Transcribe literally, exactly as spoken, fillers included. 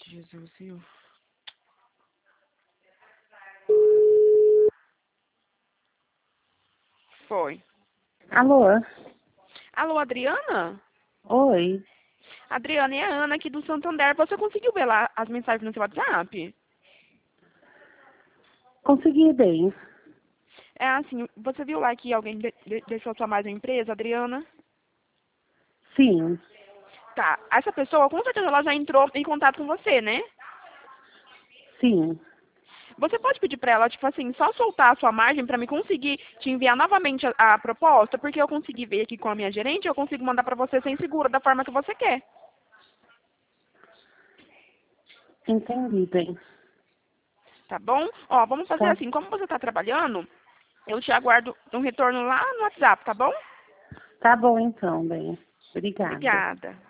Jesus, viu? Foi. Alô? Alô, Adriana? Oi. Adriana, é a Ana aqui do Santander. Você conseguiu ver lá as mensagens no seu WhatsApp? Consegui bem. É assim, você viu lá que alguém de de deixou sua mais uma empresa, Adriana? Sim. Tá. Essa pessoa, com certeza, ela já entrou em contato com você, né? Sim. Você pode pedir pra ela, tipo assim, só soltar a sua margem pra me conseguir te enviar novamente a, a proposta, porque eu consegui ver aqui com a minha gerente, eu consigo mandar pra você sem seguro, da forma que você quer. Entendi bem. Tá bom? Ó, vamos fazer Tá. assim, como você tá trabalhando, eu te aguardo um retorno lá no WhatsApp, tá bom? Tá bom então, bem. Obrigada. Obrigada.